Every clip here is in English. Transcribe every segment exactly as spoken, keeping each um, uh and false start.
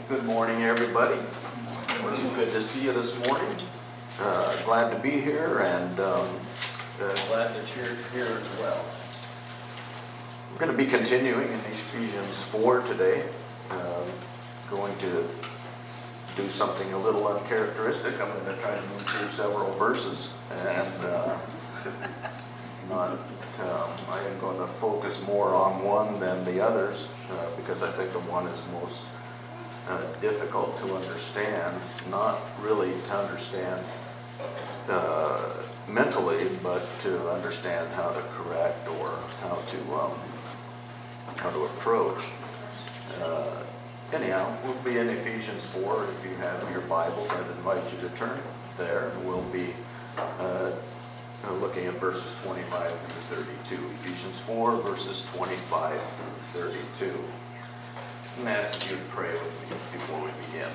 Good morning, everybody. It's good to see you this morning. Uh, glad to be here, and um, uh, glad that you're here as well. We're going to be continuing in Ephesians four today. Um, going to do something a little uncharacteristic. I'm going to try to move through several verses, and uh, not. Um, I am going to focus more on one than the others uh, because I think the one is most uh, difficult to understand. Not really to understand uh, mentally, but to understand how to correct or how to um, how to approach. Uh, anyhow, we'll be in Ephesians four. If you have your Bibles, I'd invite you to turn there. We'll be uh, looking at verses twenty-five through thirty-two. Ephesians four, verses twenty-five through thirty-two. I'm going to ask you to pray with me before we begin.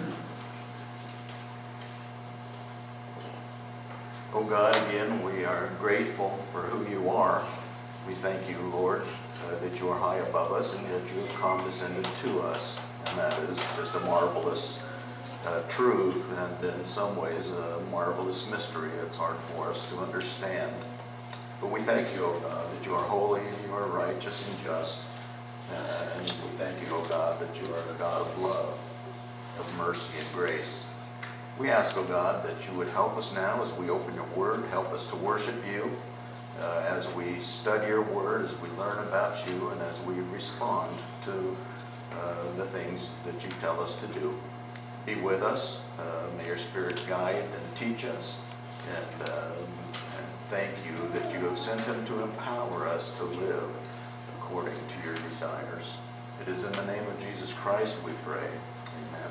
Oh God, again, we are grateful for who you are. We thank you, Lord, uh, that you are high above us and that you have condescended to us. And that is just a marvelous uh, truth, and in some ways a marvelous mystery. It's hard for us to understand. But we thank you, O God, that you are holy and you are righteous and just. Uh, and we thank you, O God, that you are the God of love, of mercy and grace. We ask, O God, that you would help us now as we open your word, help us to worship you, uh, as we study your word, as we learn about you, and as we respond to uh, the things that you tell us to do. Be with us. Uh, may your Spirit guide and teach us. And, uh, and thank you that you have sent him to empower us to live according to your desires. It is in the name of Jesus Christ we pray. Amen.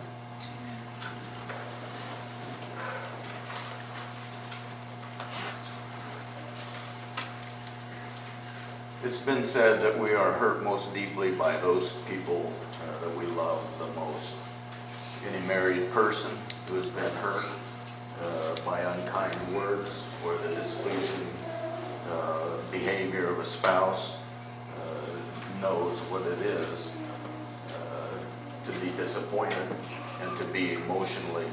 It's been said that we are hurt most deeply by those people uh, that we love the most. Any married person who has been hurt uh, by unkind words or the displeasing uh, behavior of a spouse uh, knows what it is uh, to be disappointed and to be emotionally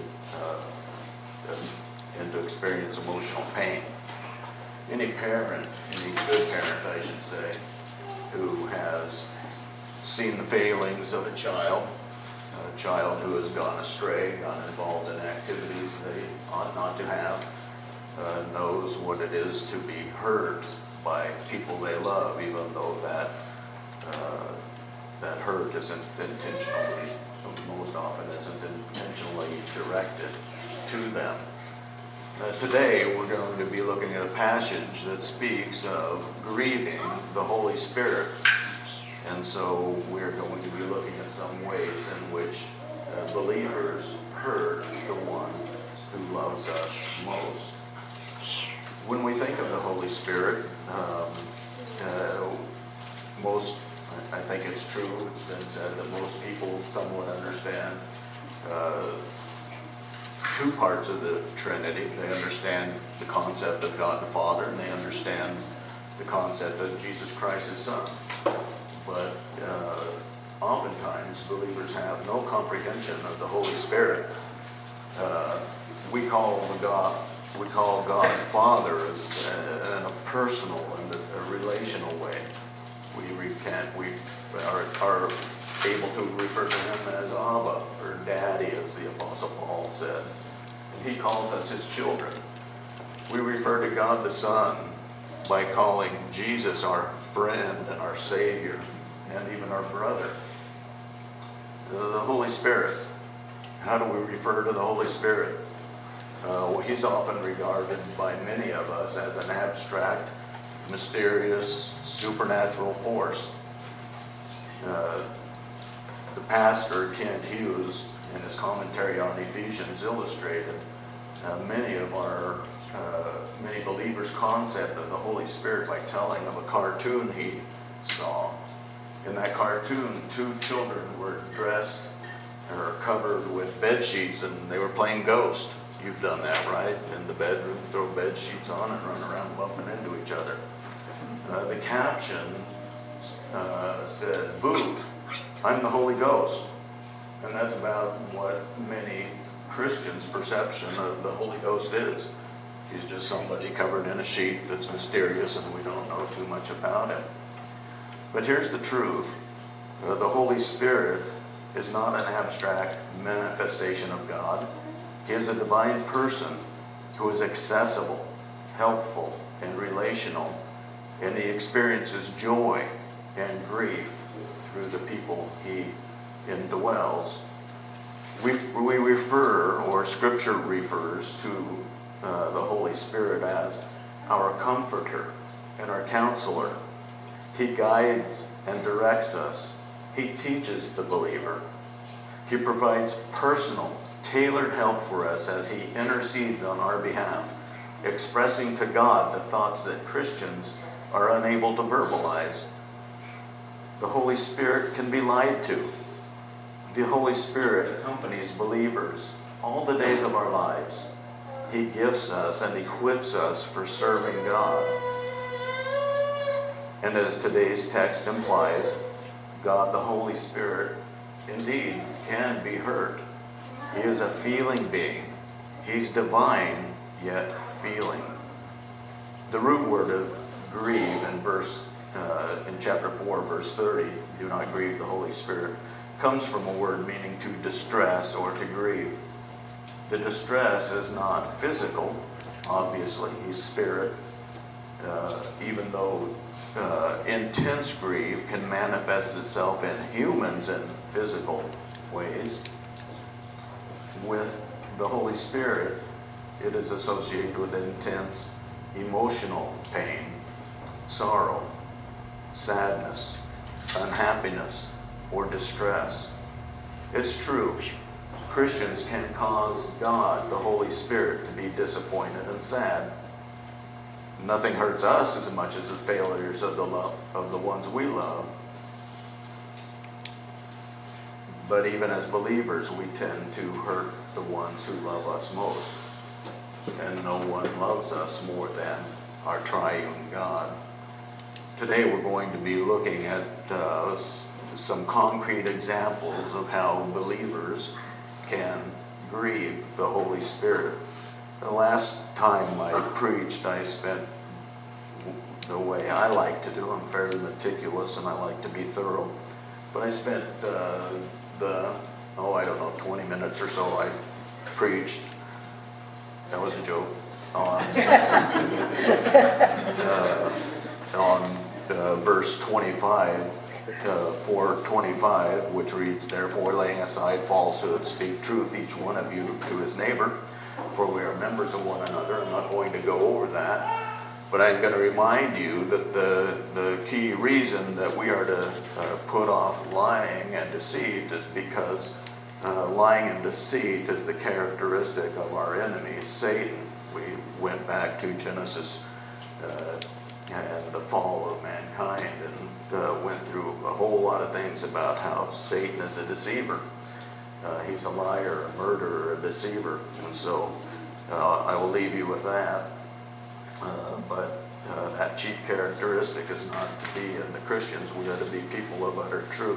uh, and to experience emotional pain. Any parent, any good parent, I should say, who has seen the failings of a child, a child who has gone astray, gone involved in activities they ought not to have, uh, knows what it is to be hurt by people they love, even though that uh, that hurt isn't intentionally, most often isn't intentionally directed to them. Uh, today we're going to be looking at a passage that speaks of grieving the Holy Spirit. And so we're going to be looking at some ways in which uh, believers hurt the one who loves us most. When we think of the Holy Spirit, um, uh, most, I think it's true, it's been said that most people somewhat understand uh, two parts of the Trinity. They understand the concept of God the Father, and they understand the concept of Jesus Christ, his Son. But uh, oftentimes believers have no comprehension of the Holy Spirit. Uh, we call the God, we call God Father as, uh, in a personal and a, a relational way. We re- can't, we are, are able to refer to him as Abba or Daddy, as the Apostle Paul said. And he calls us his children. We refer to God the Son by calling Jesus our friend and our Savior and even our brother. The Holy Spirit. How do we refer to the Holy Spirit? Uh, well, he's often regarded by many of us as an abstract, mysterious, supernatural force. Uh, the pastor, Kent Hughes, in his commentary on Ephesians, illustrated uh, many of our, uh, many believers' concept of the Holy Spirit by telling of a cartoon he saw. In that cartoon, two children were dressed or covered with bed sheets, and they were playing Ghost. You've done that, right? In the bedroom, throw bed sheets on and run around bumping into each other. Uh, the caption uh, said, "Boo, I'm the Holy Ghost." And that's about what many Christians' perception of the Holy Ghost is. He's just somebody covered in a sheet that's mysterious and we don't know too much about him. But here's the truth. Uh, the Holy Spirit is not an abstract manifestation of God. He is a divine person who is accessible, helpful, and relational, and he experiences joy and grief through the people he indwells. We, we refer, or Scripture refers to uh, the Holy Spirit as our comforter and our counselor. He guides and directs us. He teaches the believer. He provides personal, tailored help for us as he intercedes on our behalf, expressing to God the thoughts that Christians are unable to verbalize. The Holy Spirit can be lied to. The Holy Spirit accompanies believers all the days of our lives. He gifts us and equips us for serving God. And as today's text implies, God the Holy Spirit indeed can be hurt. He is a feeling being. He's divine, yet feeling. The root word of grieve in verse uh, in chapter four, verse thirty, do not grieve the Holy Spirit, comes from a word meaning to distress or to grieve. The distress is not physical, obviously. He's spirit, uh, even though uh, intense grief can manifest itself in humans in physical ways. With the Holy Spirit, it is associated with intense emotional pain, sorrow, sadness, unhappiness, or distress. It's true, Christians can cause God, the Holy Spirit, to be disappointed and sad. Nothing hurts us as much as the failures of the love of the ones we love. But even as believers, we tend to hurt the ones who love us most. And no one loves us more than our triune God. Today we're going to be looking at uh, some concrete examples of how believers can grieve the Holy Spirit. The last time I preached, I spent the way I like to do. I'm fairly meticulous and I like to be thorough. But I spent uh, the, oh, I don't know, twenty minutes or so I preached. That was a joke. On, uh, on uh, verse twenty-five, uh, four twenty-five, which reads, "Therefore, laying aside falsehood, speak truth, each one of you to his neighbor, for we are members of one another." I'm not going to go over that, but I'm going to remind you that the, the key reason that we are to uh, put off lying and deceit is because uh, lying and deceit is the characteristic of our enemy, Satan. We went back to Genesis uh, and the fall of mankind and uh, went through a whole lot of things about how Satan is a deceiver. Uh, he's a liar, a murderer, a deceiver. And so uh, I will leave you with that. Uh, but uh, that chief characteristic is not to be in the Christians. We are to be people of utter truth.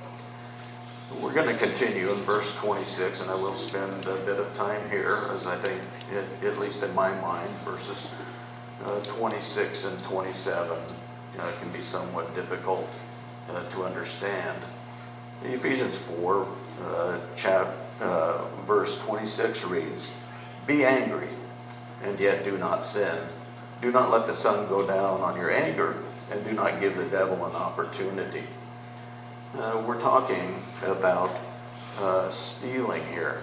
We're going to continue in verse twenty-six, and I will spend a bit of time here, as I think, it, at least in my mind, verses uh, twenty-six and twenty-seven uh, can be somewhat difficult uh, to understand. Ephesians four, uh, chap, uh, verse twenty-six reads, "Be angry, and yet do not sin. Do not let the sun go down on your anger, and do not give the devil an opportunity." Uh, we're talking about uh, stealing here.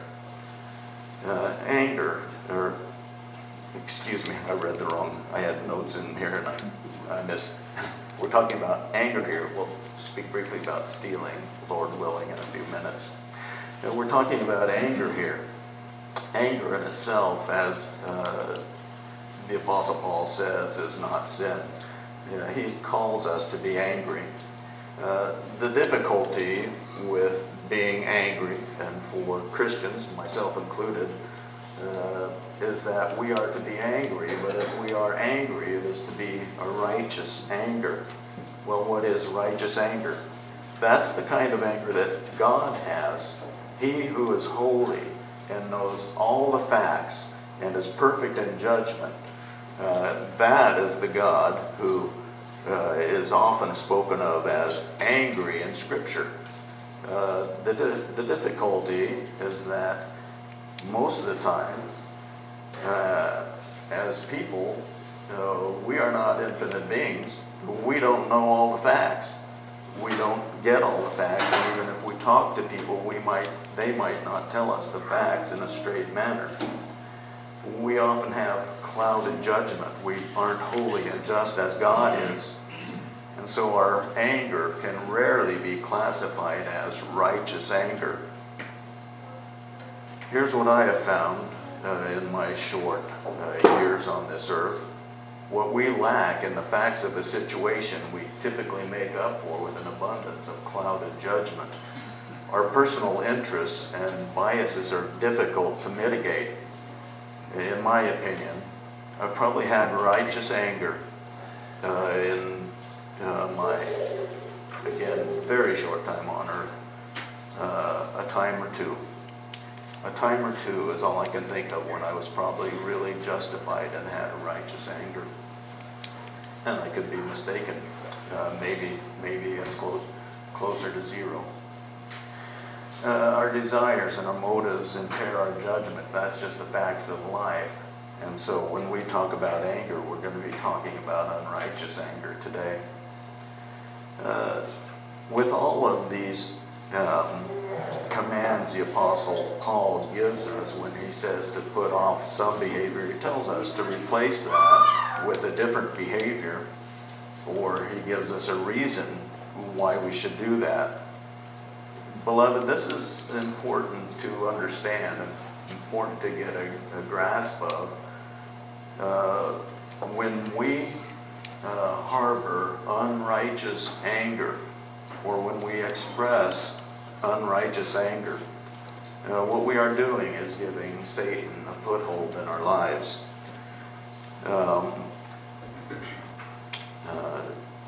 Uh, anger, or, excuse me, I read the wrong, I had notes in here and I, I missed. We're talking about anger here. We'll speak briefly about stealing, Lord willing, in a few minutes. Uh, we're talking about anger here. Anger in itself, as uh, the Apostle Paul says, is not sin. You know, he calls us to be angry. Uh, the difficulty with being angry, and for Christians, myself included, uh, is that we are to be angry, but if we are angry, it is to be a righteous anger. Well, what is righteous anger? That's the kind of anger that God has. He who is holy and knows all the facts and is perfect in judgment, uh, that is the God who uh, is often spoken of as angry in Scripture. Uh, the, the difficulty is that most of the time, uh, as people, uh, we are not infinite beings. We don't know all the facts. We don't get all the facts, and even if we talk to people, we might, they might not tell us the facts in a straight manner. We often have clouded judgment. We aren't holy and just as God is. And so our anger can rarely be classified as righteous anger. Here's what I have found uh, in my short uh, years on this earth. What we lack in the facts of a situation, we typically make up for with an abundance of clouded judgment. Our personal interests and biases are difficult to mitigate. In my opinion, I've probably had righteous anger uh, in uh, my, again, very short time on earth, uh, a time or two. A time or two is all I can think of when I was probably really justified and had a righteous anger. And I could be mistaken. Uh, maybe, maybe it's close, closer to zero. Uh, our desires and our motives impair our judgment. That's just the facts of life. And so when we talk about anger, we're going to be talking about unrighteous anger today. Uh, with all of these um, commands the Apostle Paul gives us when he says to put off some behavior, he tells us to replace that with a different behavior, or he gives us a reason why we should do that. Beloved, this is important to understand and important to get a, a grasp of. Uh, when we uh, harbor unrighteous anger, or when we express unrighteous anger, uh, what we are doing is giving Satan a foothold in our lives. Um, uh,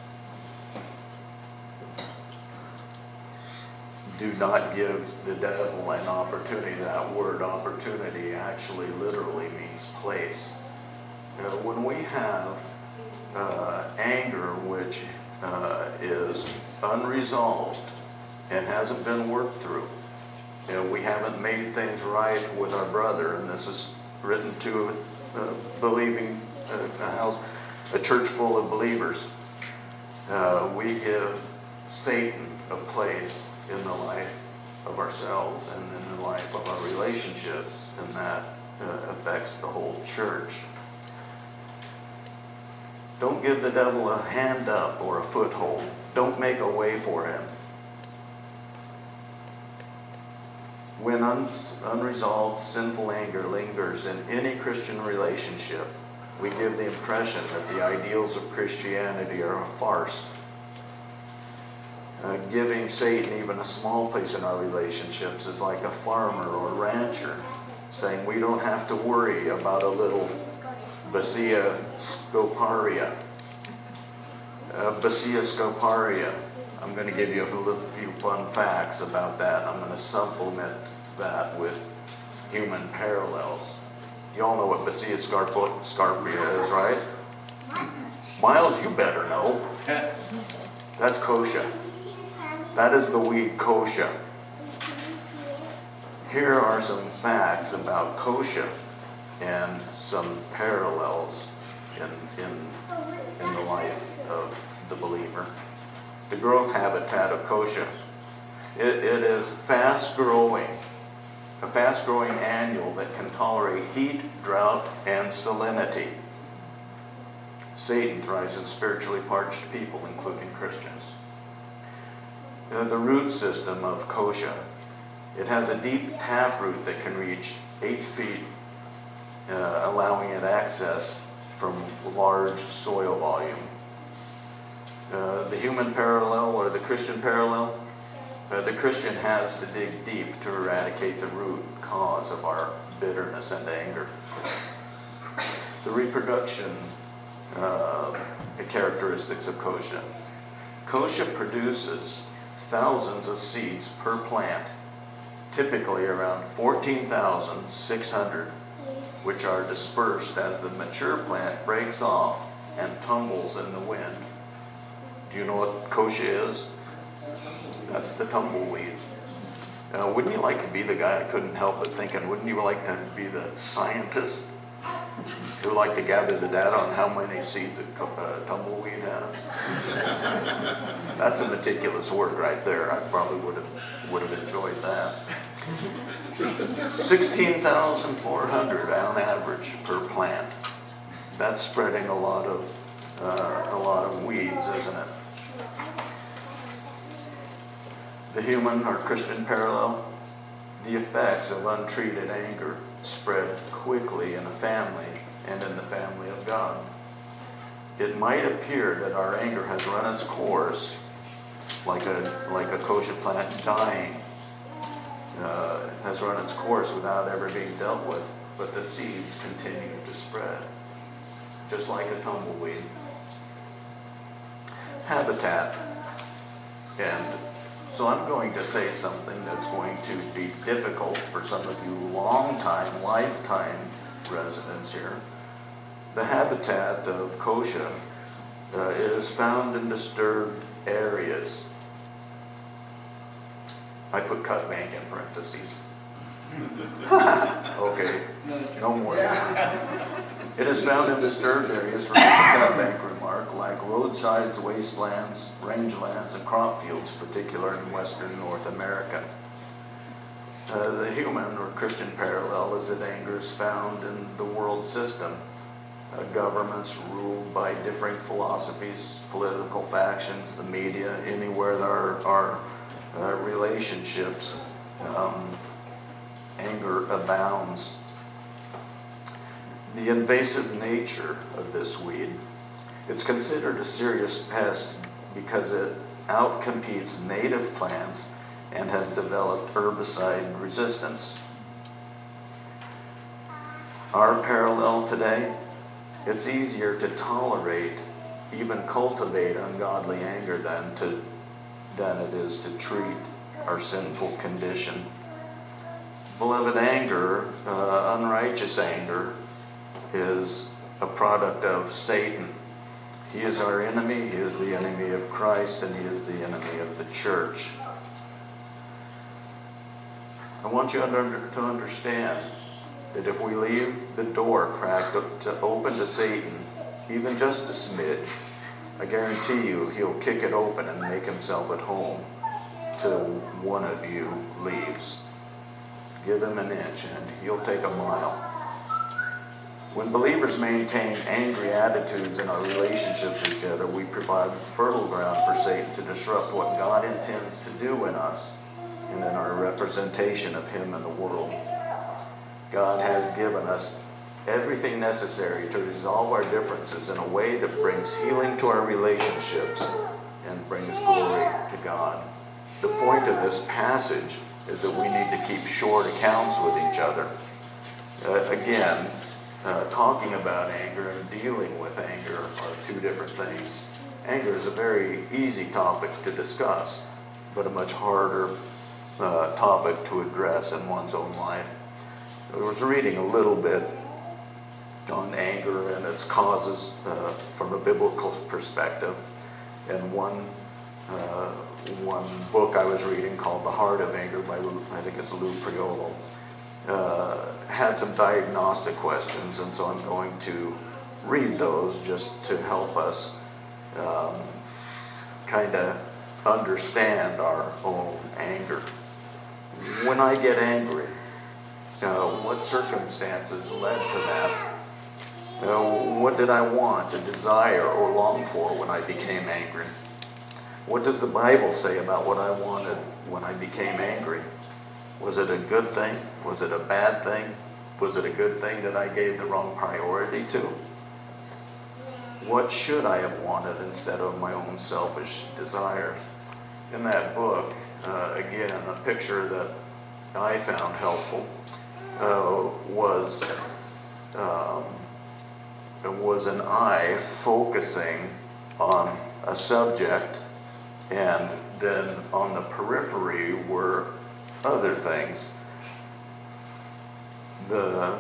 do not give the devil an opportunity. That word opportunity actually literally means place. Uh, when we have uh, anger which uh, is unresolved and hasn't been worked through, you know, we haven't made things right with our brother, and this is written to a believing uh, a house, a church full of believers. Uh, we give Satan a place in the life of ourselves and in the life of our relationships, and that uh, affects the whole church. Don't give the devil a hand up or a foothold. Don't make a way for him. When un unresolved sinful anger lingers in any Christian relationship, we give the impression that the ideals of Christianity are a farce. Uh, giving Satan even a small place in our relationships is like a farmer or rancher saying we don't have to worry about a little Basia scoparia. Uh, Basia scoparia. I'm going to give you a little, few fun facts about that. I'm going to supplement that with human parallels. You all know what Basia scarpia is, right? Miles, you better know. That's kochia. That is the weed kochia. Here are some facts about kochia and some parallels in, in, in the life of the believer. The growth habitat of kochia. It, it is fast-growing, a fast-growing annual that can tolerate heat, drought, and salinity. Satan thrives in spiritually parched people, including Christians. Uh, the root system of kochia. It has a deep taproot that can reach eight feet, uh, allowing it access from large soil volume. Uh, the human parallel, or the Christian parallel, uh, the Christian has to dig deep to eradicate the root cause of our bitterness and anger. The reproduction uh, characteristics of kochia. Kochia produces thousands of seeds per plant, typically around fourteen thousand six hundred, which are dispersed as the mature plant breaks off and tumbles in the wind. Do you know what kochia is? That's the tumbleweed. Uh, wouldn't you like to be the guy? I couldn't help but thinking, wouldn't you like to be the scientist who would like to gather the data on how many seeds a uh, tumbleweed has? That's a meticulous work right there. I probably would have would have enjoyed that. sixteen thousand four hundred on average per plant. That's spreading a lot of uh, a lot of weeds, isn't it? The human or Christian parallel, the effects of untreated anger spread quickly in a family and in the family of God. It might appear that our anger has run its course like a like a kochia plant dying, uh, has run its course without ever being dealt with, but the seeds continue to spread, just like a tumbleweed. Habitat. And so I'm going to say something that's going to be difficult for some of you long-time, lifetime residents here. The habitat of kochia uh, is found in disturbed areas. I put cut bank in parentheses. Okay, no more. It is found in disturbed areas, for the cut bank remark, like roadsides, wastelands, rangelands, and crop fields, particularly in western North America. Uh, the human or Christian parallel is that anger is found in the world system. Uh, governments ruled by different philosophies, political factions, the media, anywhere there are, are uh, relationships, um, anger abounds. The invasive nature of this weed, it's considered a serious pest because it outcompetes native plants and has developed herbicide resistance. Our parallel today, it's easier to tolerate, even cultivate ungodly anger than to than it is to treat our sinful condition. Beloved, anger, uh, unrighteous anger, is a product of Satan. He is our enemy, he is the enemy of Christ, and he is the enemy of the church. I want you under, to understand that if we leave the door cracked to open to Satan, even just a smidge, I guarantee you he'll kick it open and make himself at home till one of you leaves. Give him an inch and he'll take a mile. When believers maintain angry attitudes in our relationships with each other, we provide fertile ground for Satan to disrupt what God intends to do in us and in our representation of him in the world. God has given us everything necessary to resolve our differences in a way that brings healing to our relationships and brings glory to God. The point of this passage is that we need to keep short accounts with each other. Uh, again, uh, talking about anger and dealing with anger are two different things. Anger is a very easy topic to discuss, but a much harder uh, topic to address in one's own life. I was reading a little bit on anger and its causes uh, from a biblical perspective. And one uh, one book I was reading called The Heart of Anger by, I think it's Lou Priolo, uh, had some diagnostic questions, and so I'm going to read those just to help us um, kind of understand our own anger. When I get angry, uh, what circumstances led to that? Uh, what did I want, a desire, or long for when I became angry? What does the Bible say about what I wanted when I became angry? Was it a good thing? Was it a bad thing? Was it a good thing that I gave the wrong priority to? What should I have wanted instead of my own selfish desires? In that book, uh, again, a picture that I found helpful uh, was um, it was an eye focusing on a subject, and then on the periphery were other things. The,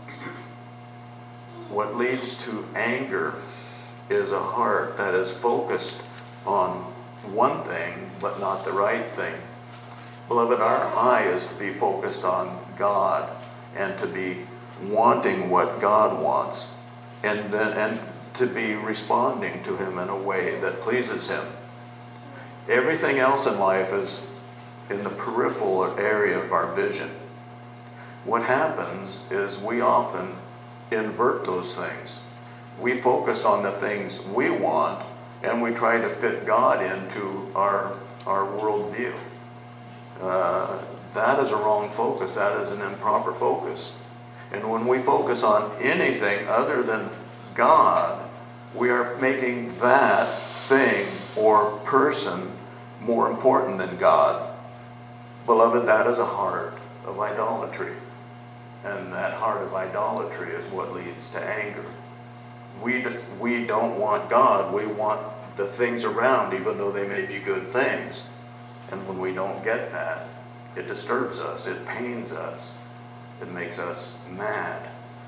what leads to anger is a heart that is focused on one thing, but not the right thing. Beloved, our eye is to be focused on God and to be wanting what God wants, and then and to be responding to Him in a way that pleases Him. Everything else in life is in the peripheral area of our vision. What happens is we often invert those things. We focus on the things we want, and we try to fit God into our, our worldview. Uh, that is a wrong focus. That is an improper focus. And when we focus on anything other than God, we are making that thing or person more important than God. Beloved, that is a heart of idolatry. And that heart of idolatry is what leads to anger. We, we don't want God. We want the things around, even though they may be good things. And when we don't get that, it disturbs us. It pains us. It makes us mad.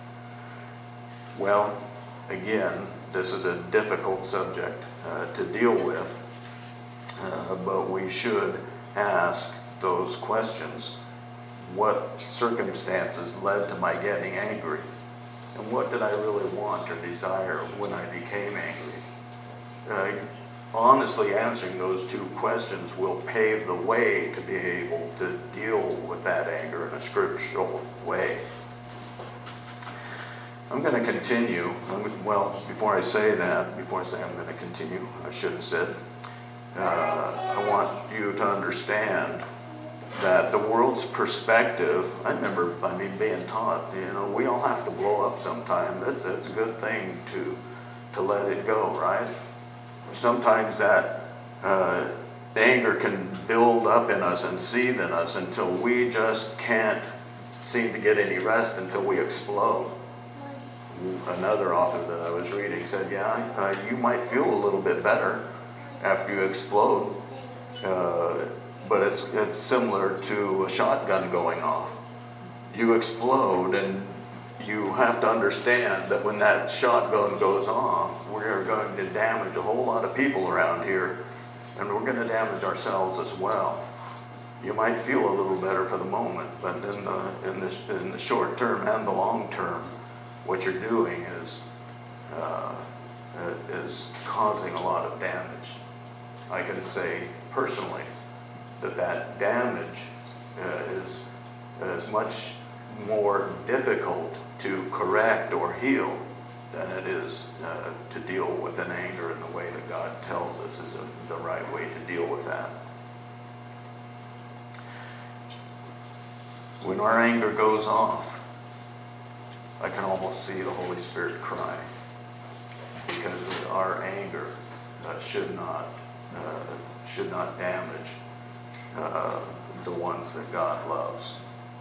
Well, again, this is a difficult subject uh, to deal with, uh, but we should ask those questions. What circumstances led to my getting angry? And what did I really want or desire when I became angry? Uh, honestly answering those two questions will pave the way to be able to deal with that anger in a scriptural way. I'm going to continue. Well, before I say that, before I say I'm going to continue, I should have said, uh, I want you to understand that the world's perspective, I remember, I mean, being taught, you know, we all have to blow up sometime. That's, that's a good thing to, to let it go, right? Sometimes that uh, anger can build up in us and seethe in us until we just can't seem to get any rest until we explode. Another author that I was reading said, yeah, uh, you might feel a little bit better after you explode, uh, but it's, it's similar to a shotgun going off. You explode, and you have to understand that when that shotgun goes off, we're going to damage a whole lot of people around here, and we're going to damage ourselves as well. You might feel a little better for the moment, but in the, in the, in the short term and the long term, what you're doing is, uh, is causing a lot of damage. I can say personally that that damage uh, is, is much more difficult to correct or heal than it is uh, to deal with an anger in the way that God tells us is a, the right way to deal with that. When our anger goes off, I can almost see the Holy Spirit cry, because our anger uh, should not uh, should not damage uh, the ones that God loves.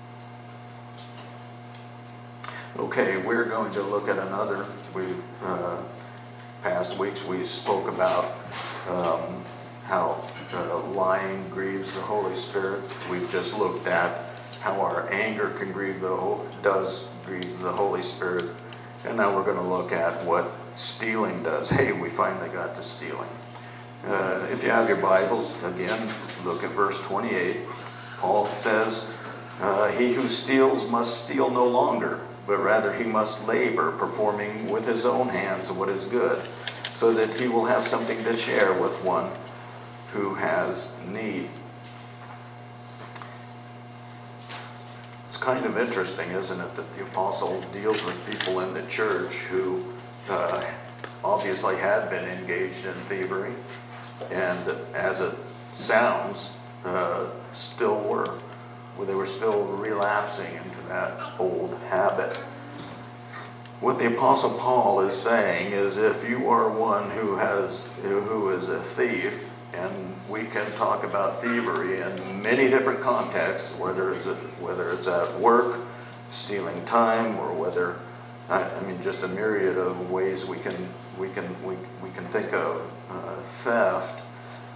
Okay, we're going to look at another. We uh, past weeks we spoke about um, how uh, lying grieves the Holy Spirit. We've just looked at how our anger can grieve the does grieve the Holy Spirit, and now we're going to look at what stealing does. Hey, we finally got to stealing. Uh, if you have your Bibles, again, look at verse twenty-eight. Paul says, uh, "He who steals must steal no longer, but rather he must labor, performing with his own hands what is good, so that he will have something to share with one who has need." It's kind of interesting, isn't it, that the apostle deals with people in the church who uh, obviously had been engaged in thievery, and as it sounds, uh, still were. Well, they were still relapsing into that old habit. What the Apostle Paul is saying is, if you are one who has who is a thief, and we can talk about thievery in many different contexts, whether it's at, whether it's at work, stealing time, or whether I, I mean just a myriad of ways we can we can we we can think of uh, theft.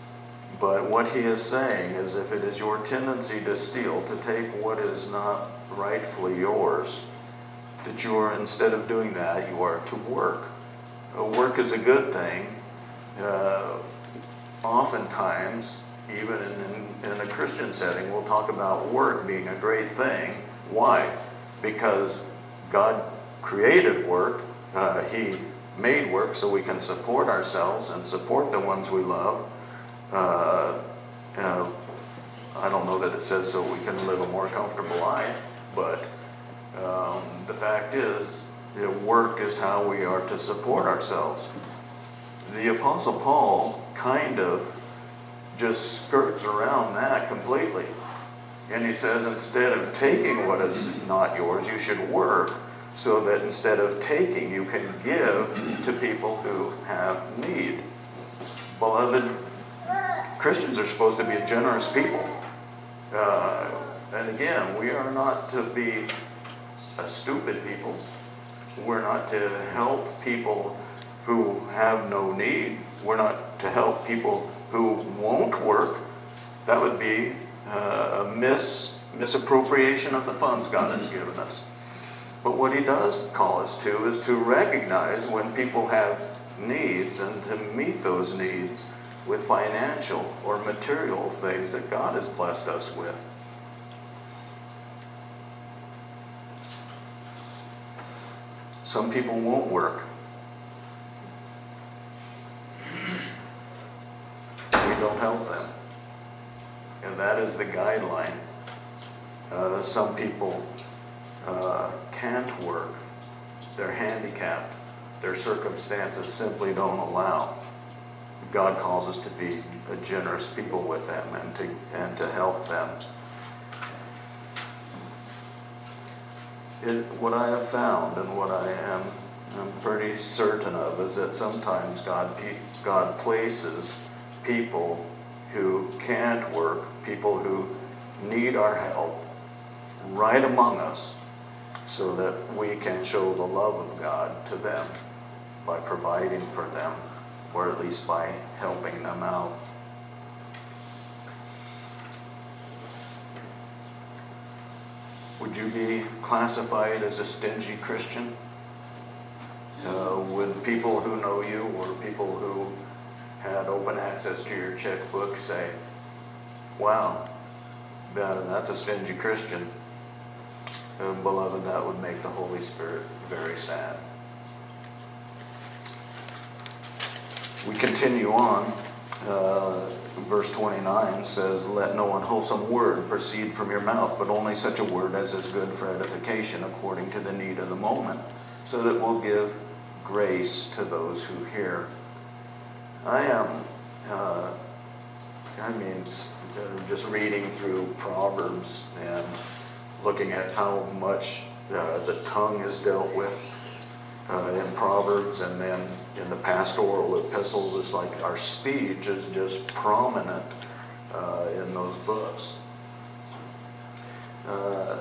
But what he is saying is, if it is your tendency to steal, to take what is not rightfully yours, that you are, instead of doing that, you are to work. Uh, work is a good thing. Uh, oftentimes, even in, in, in a Christian setting, we'll talk about work being a great thing. Why? Because God created work. Uh, he made work so we can support ourselves and support the ones we love. Uh, uh, I don't know that it says so we can live a more comfortable life, but um, the fact is, you know, work is how we are to support ourselves. The Apostle Paul kind of just skirts around that completely. And he says, instead of taking what is not yours, you should work so that instead of taking, you can give to people who have need. Beloved, Christians are supposed to be a generous people. Uh, and again, we are not to be a stupid people. We're not to help people who have no need. We're not to help people who won't work. That would be uh, a mis misappropriation of the funds God has given us. But what he does call us to is to recognize when people have needs and to meet those needs with financial or material things that God has blessed us with. Some people won't work. We don't help them. And that is the guideline. Uh, some people uh, can't work. They're handicapped. Their circumstances simply don't allow. God calls us to be a generous people with them and to, and to help them. It, what I have found and what I am I'm pretty certain of is that sometimes God, God places people who can't work, people who need our help, right among us so that we can show the love of God to them by providing for them, or at least by helping them out. Would you be classified as a stingy Christian? Uh, would people who know you or people who had open access to your checkbook say, wow, that, that's a stingy Christian? Uh, beloved, that would make the Holy Spirit very sad. We continue on. Uh, verse twenty-nine says, let no unwholesome word proceed from your mouth, but only such a word as is good for edification according to the need of the moment, so that we'll give grace to those who hear. I am, uh, I mean, just reading through Proverbs and looking at how much uh, the tongue is dealt with uh, in Proverbs, and then in the pastoral epistles, it's like our speech is just prominent uh, in those books. Uh,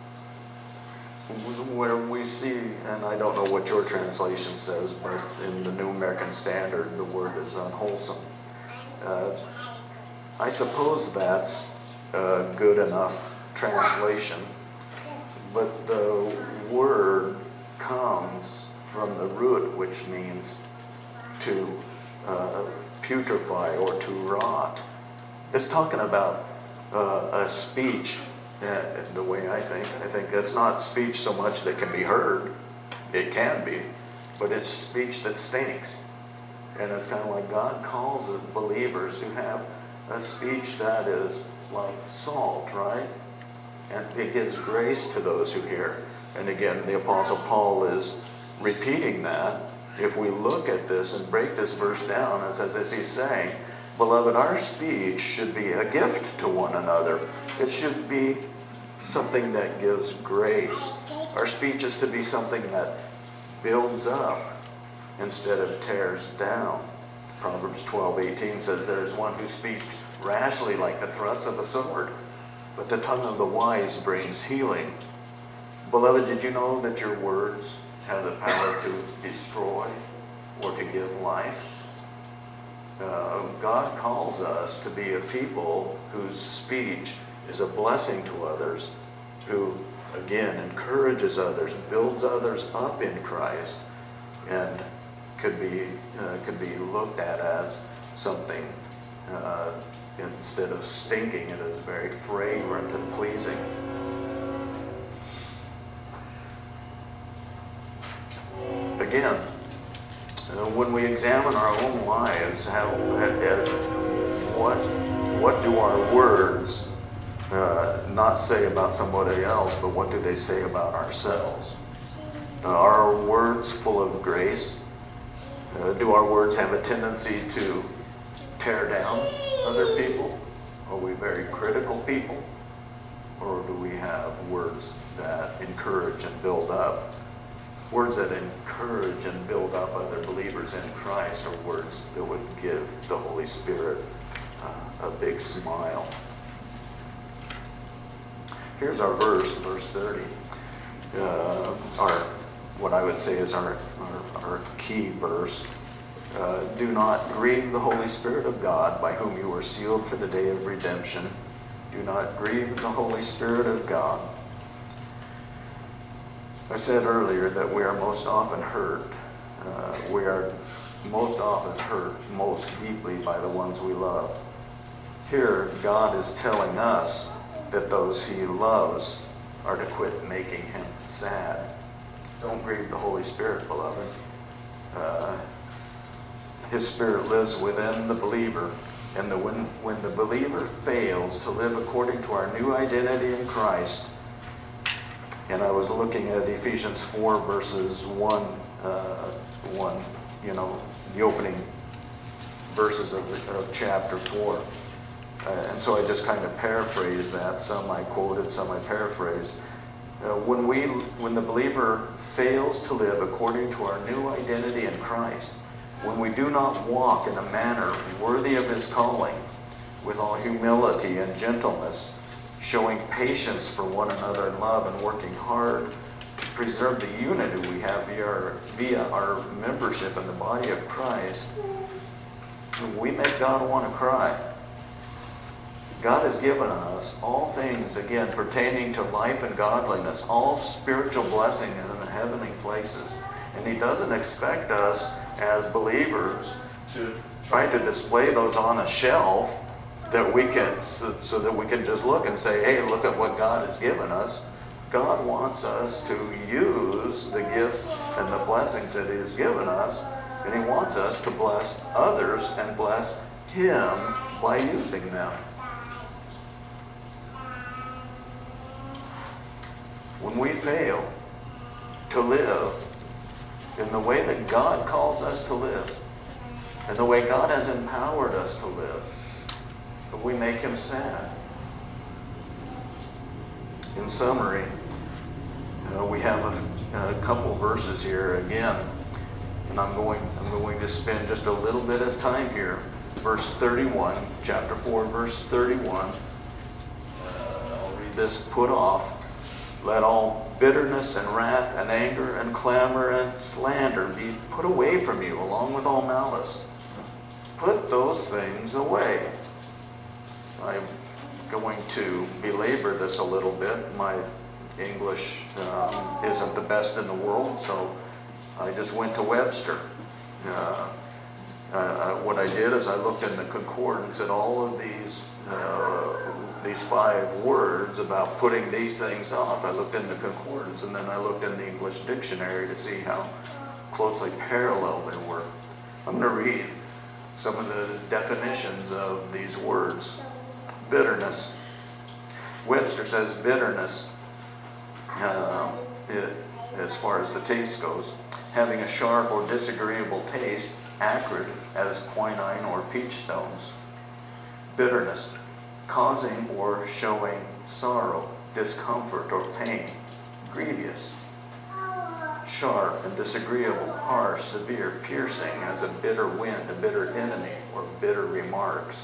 where we see, and I don't know what your translation says, but in the New American Standard, the word is unwholesome. Uh, I suppose that's a good enough translation, but the word comes from the root, which means to uh, putrefy or to rot. It's talking about uh, a speech, uh, the way I think. I think that's not speech so much that can be heard. It can be, but it's speech that stinks. And it's kind of like God calls it believers who have a speech that is like salt, right? And it gives grace to those who hear. And again, the Apostle Paul is repeating that. If we look at this and break this verse down, it's as if he's saying, beloved, our speech should be a gift to one another. It should be something that gives grace. Our speech is to be something that builds up instead of tears down. Proverbs twelve eighteen says, there is one who speaks rashly like the thrust of a sword, but the tongue of the wise brings healing. Beloved, did you know that your words have the power to destroy or to give life? Uh, God calls us to be a people whose speech is a blessing to others, who, again, encourages others, builds others up in Christ, and could be uh, could be looked at as something, uh, instead of stinking, it is very fragrant and pleasing. Again, uh, when we examine our own lives, how as what what do our words uh, not say about somebody else, but what do they say about ourselves? Uh, are our words full of grace? Uh, do our words have a tendency to tear down other people? Are we very critical people? Or do we have words that encourage and build up? Words that encourage and build up other believers in Christ are words that would give the Holy Spirit uh, a big smile. Here's our verse, verse thirty. Uh, our what I would say is our, our, our key verse. Uh, do not grieve the Holy Spirit of God, by whom you were sealed for the day of redemption. Do not grieve the Holy Spirit of God. I said earlier that we are most often hurt. Uh, we are most often hurt most deeply by the ones we love. Here, God is telling us that those he loves are to quit making him sad. Don't grieve the Holy Spirit, beloved. Uh, his Spirit lives within the believer, and the, when, when the believer fails to live according to our new identity in Christ, and I was looking at Ephesians four verses one, uh, one, you know, the opening verses of, the, of chapter four. Uh, and so I just kind of paraphrased that. Some I quoted, some I paraphrased. Uh, when we, when the believer fails to live according to our new identity in Christ, when we do not walk in a manner worthy of his calling, with all humility and gentleness, showing patience for one another in love, and working hard to preserve the unity we have via our, via our membership in the body of Christ, we make God want to cry. God has given us all things, again, pertaining to life and godliness, all spiritual blessings in the heavenly places. And he doesn't expect us as believers to try to display those on a shelf that we can, so, so that we can just look and say, hey, look at what God has given us. God wants us to use the gifts and the blessings that he has given us, and he wants us to bless others and bless him by using them. When we fail to live in the way that God calls us to live, and the way God has empowered us to live, we make him sad. In summary, uh, we have a, a couple verses here again, and I'm going, I'm going to spend just a little bit of time here. Verse thirty-one, chapter four, verse thirty-one. Uh, I'll read this. Put off. Let all bitterness and wrath and anger and clamor and slander be put away from you, along with all malice. Put those things away. I'm going to belabor this a little bit. My English um, isn't the best in the world, so I just went to Webster. Uh, uh, what I did is I looked in the concordance at all of these uh, these five words about putting these things off. I looked in the concordance, and then I looked in the English dictionary to see how closely parallel they were. I'm going to read some of the definitions of these words. Bitterness. Webster says bitterness, uh, it, as far as the taste goes, having a sharp or disagreeable taste, acrid as quinine or peach stones. Bitterness, causing or showing sorrow, discomfort, or pain. Grievous. Sharp and disagreeable, harsh, severe, piercing as a bitter wind, a bitter enemy, or bitter remarks.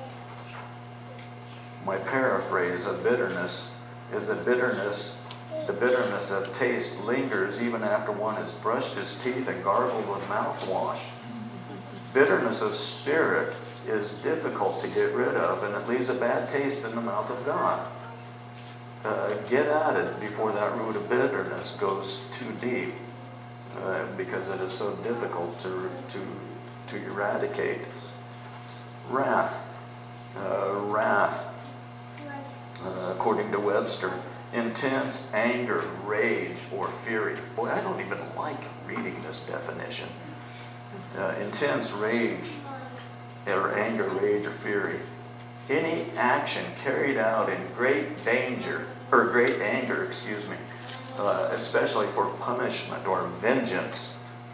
My paraphrase of bitterness is that bitterness, the bitterness of taste lingers even after one has brushed his teeth and gargled with mouthwash. Bitterness of spirit is difficult to get rid of, and it leaves a bad taste in the mouth of God. Uh, get at it before that root of bitterness goes too deep, uh, because it is so difficult to, to, to eradicate. Wrath. Uh, wrath, uh, according to Webster, intense anger, rage, or fury. Boy, I don't even like reading this definition. Uh, intense rage, or anger, rage, or fury. Any action carried out in great danger, or great anger, excuse me, uh, especially for punishment or vengeance.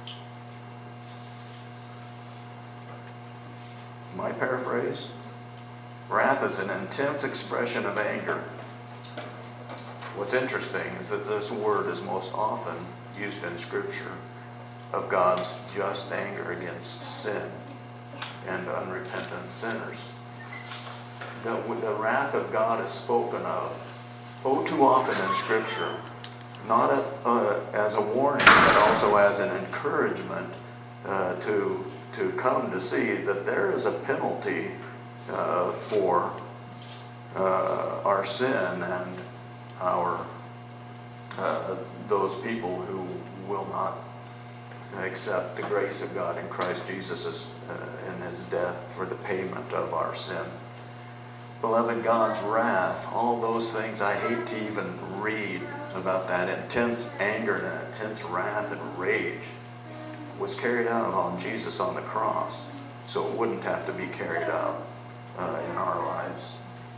My paraphrase? Wrath is an intense expression of anger. What's interesting is that this word is most often used in Scripture of God's just anger against sin and unrepentant sinners. The, the wrath of God is spoken of oh too often in Scripture, not a, uh, as a warning, but also as an encouragement uh, to, to come to see that there is a penalty uh, for uh, our sin and our uh, those people who will not accept the grace of God in Christ Jesus as, uh, in His death for the payment of our sin. Beloved, God's wrath, all those things I hate to even read about that intense anger and intense wrath and rage was carried out on Jesus on the cross, so it wouldn't have to be carried out uh, in our lives.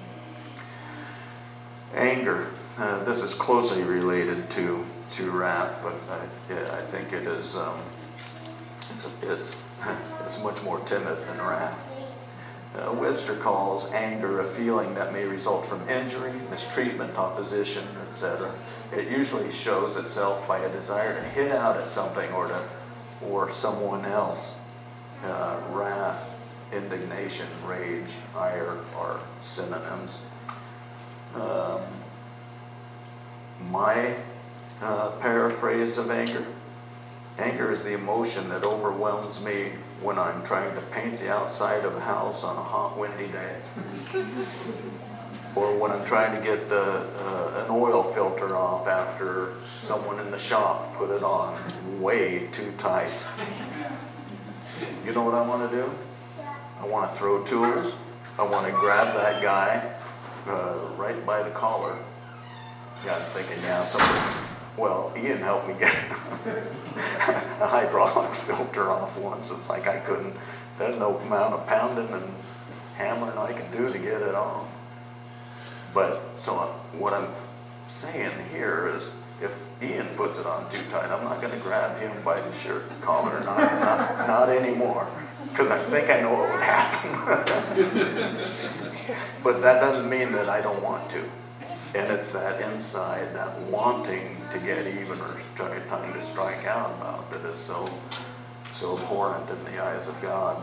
Anger. Uh, this is closely related to to wrath, but I, yeah, I think it is um, it's, a, it's it's much more timid than wrath. Uh, Webster calls anger a feeling that may result from injury, mistreatment, opposition, et cetera. It usually shows itself by a desire to hit out at something or to or someone else. Uh, wrath, indignation, rage, ire are synonyms. Um, my uh, paraphrase of anger. Anger is the emotion that overwhelms me when I'm trying to paint the outside of a house on a hot, windy day. Or when I'm trying to get the, uh, an oil filter off after someone in the shop put it on way too tight. You know what I want to do? I want to throw tools. I want to grab that guy uh, right by the collar. Yeah, I'm thinking, yeah, somebody, well, Ian helped me get a hydraulic filter off once. It's like I couldn't, there's no amount of pounding and hammering I can do to get it off. But, so uh, what I'm saying here is, if Ian puts it on too tight, I'm not going to grab him by the shirt collar, not, not, not anymore, because I think I know what would happen. But that doesn't mean that I don't want to. And it's that inside, that wanting to get even or trying to strike out about that is so, so abhorrent in the eyes of God.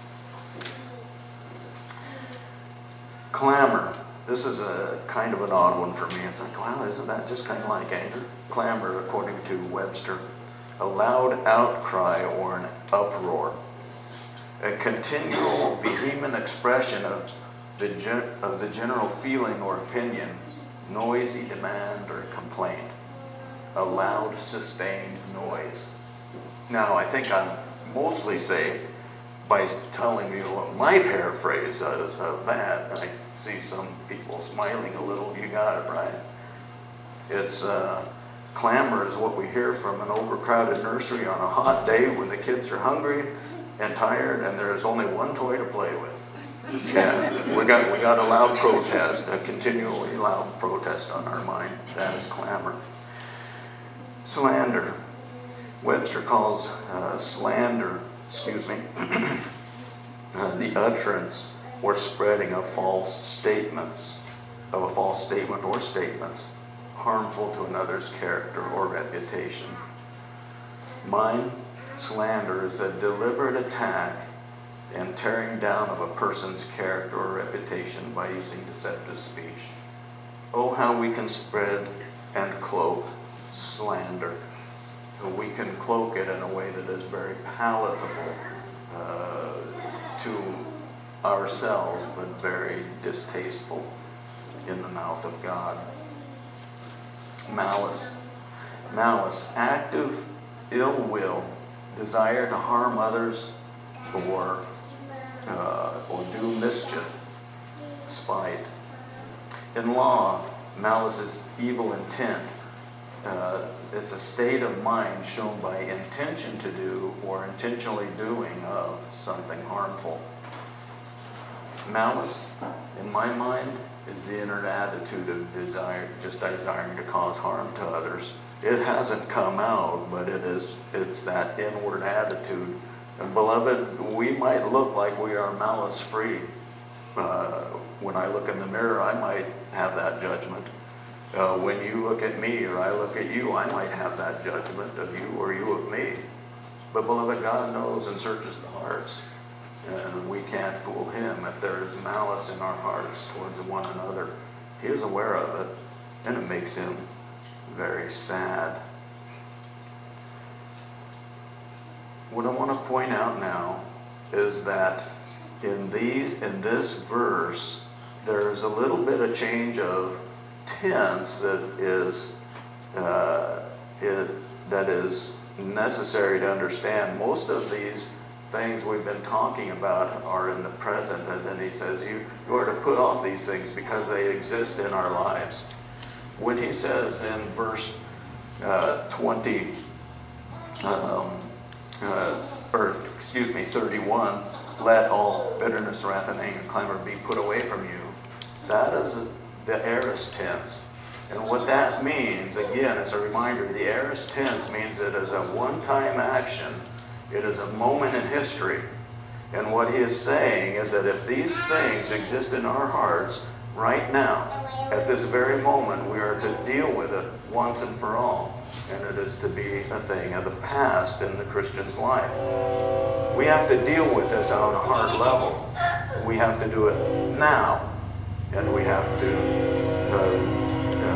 Clamor. This is a kind of an odd one for me. It's like, wow, isn't that just kind of like anger? Clamor, according to Webster, a loud outcry or an uproar, a continual vehement expression of the, gen of the general feeling or opinion, noisy demand or complaint, a loud, sustained noise. Now, I think I'm mostly safe by telling you what my paraphrase is of that. I see some people smiling a little. You got it, right? It's uh, clamor is what we hear from an overcrowded nursery on a hot day when the kids are hungry and tired and there's only one toy to play with. Yeah, we got we got a loud protest, a continually loud protest on our mind. That is clamor. Slander. Webster calls uh, slander, excuse me, uh, the utterance or spreading of false statements, of a false statement or statements, harmful to another's character or reputation. Mine, slander is a deliberate attack and tearing down of a person's character or reputation by using deceptive speech. Oh, how we can spread and cloak slander. We can cloak it in a way that is very palatable uh, to ourselves, but very distasteful in the mouth of God. Malice. Malice, active ill will, desire to harm others or, uh, or do mischief, spite. In law, malice is evil intent. Uh, it's a state of mind shown by intention to do or intentionally doing of something harmful. Malice, in my mind, is the inner attitude of desire, just desiring to cause harm to others. It hasn't come out, but it is, it's that inward attitude. And beloved, we might look like we are malice-free. Uh, when I look in the mirror, I might have that judgment. Uh, when you look at me or I look at you, I might have that judgment of you or you of me. But beloved, God knows and searches the hearts. And we can't fool him. If there is malice in our hearts towards one another, he is aware of it, and it makes him very sad. What I want to point out now is that in these, in this verse, there's a little bit of change of tense that is uh, it, that is necessary to understand. Most of these things we've been talking about are in the present, as in he says, you, you are to put off these things because they exist in our lives. When he says in verse uh, twenty, um, uh, or excuse me, thirty-one, let all bitterness, wrath, and anger, clamor be put away from you. That is the aorist tense. And what that means, again, as a reminder, the aorist tense means it is a one-time action. It is a moment in history. And what he is saying is that if these things exist in our hearts right now, at this very moment, we are to deal with it once and for all. And it is to be a thing of the past in the Christian's life. We have to deal with this on a heart level. We have to do it now. And we have to uh,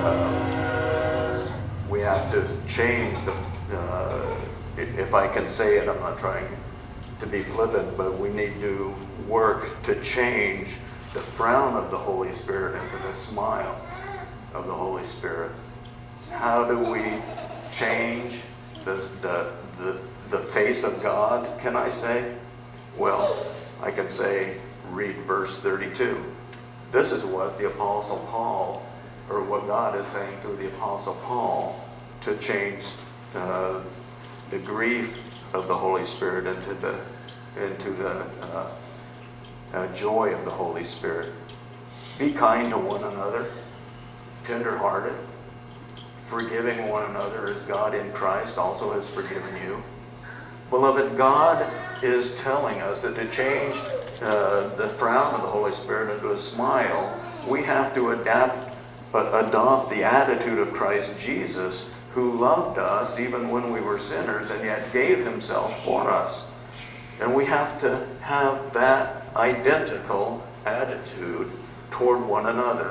uh, we have to change the uh, if I can say it, I'm not trying to be flippant, but we need to work to change the frown of the Holy Spirit into the smile of the Holy Spirit. How do we change the, the, the, the face of God, can I say? Well, I can say, read verse thirty-two. This is what the Apostle Paul, or what God is saying through the Apostle Paul to change uh, the grief of the Holy Spirit into the into the uh, uh, joy of the Holy Spirit. Be kind to one another, tender-hearted, forgiving one another as God in Christ also has forgiven you. Beloved, God is telling us that to change uh, the frown of the Holy Spirit into a smile, we have to adapt, uh, adopt the attitude of Christ Jesus, who loved us even when we were sinners and yet gave himself for us. And we have to have that identical attitude toward one another.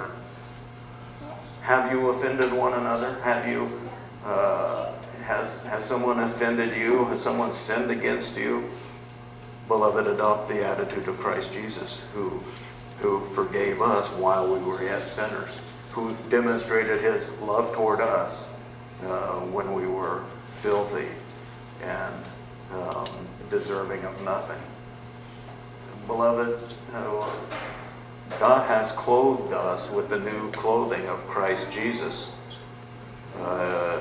Have you offended one another? Have you, uh, has, has someone offended you? Has someone sinned against you? Beloved, adopt the attitude of Christ Jesus, who, who forgave us while we were yet sinners, who demonstrated his love toward us Uh, when we were filthy and um, deserving of nothing. Beloved, uh, God has clothed us with the new clothing of Christ Jesus. Uh,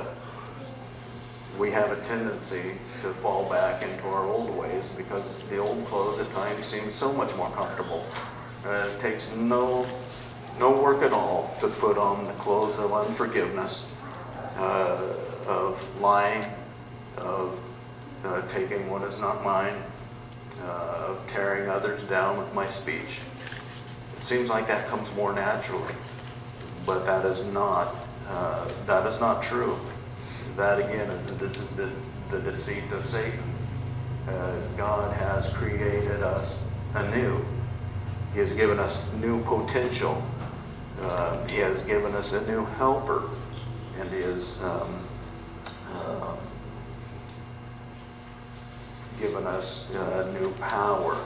we have a tendency to fall back into our old ways because the old clothes at times seem so much more comfortable. Uh, it takes no, no work at all to put on the clothes of unforgiveness, Uh, of lying, of uh, taking what is not mine, uh, of tearing others down with my speech. It seems like that comes more naturally, but that is not uh, that is not true. That again is the, the, the deceit of Satan. Uh, God has created us anew. He has given us new potential. Uh, he has given us a new helper. And he has um, uh, given us uh, new power.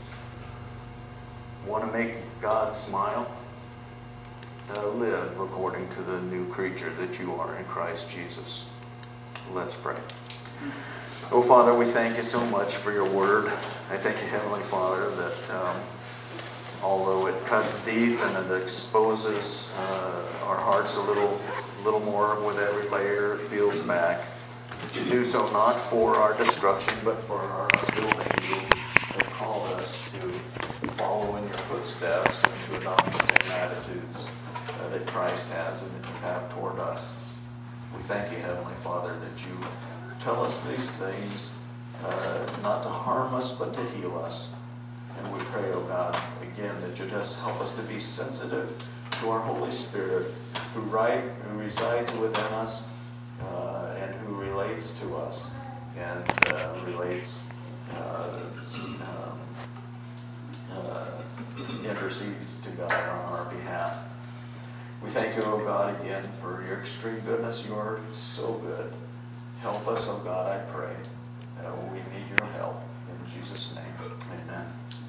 Want to make God smile? Uh, live according to the new creature that you are in Christ Jesus. Let's pray. Oh, Father, we thank you so much for your word. I thank you, Heavenly Father, that um, although it cuts deep and it exposes uh, our hearts a little, little more with every layer it peels back, that you do so not for our destruction, but for our building. You have called us to follow in your footsteps and to adopt the same attitudes uh, that Christ has and that you have toward us. We thank you, Heavenly Father, that you tell us these things uh, not to harm us, but to heal us. And we pray, oh God, again, that you just help us to be sensitive to our Holy Spirit, who, right, who resides within us uh, and who relates to us and uh, relates, uh, um, uh, intercedes to God on our behalf. We thank you, oh God, again for your extreme goodness. You are so good. Help us, oh God, I pray. Uh, we need your help. In Jesus' name, amen.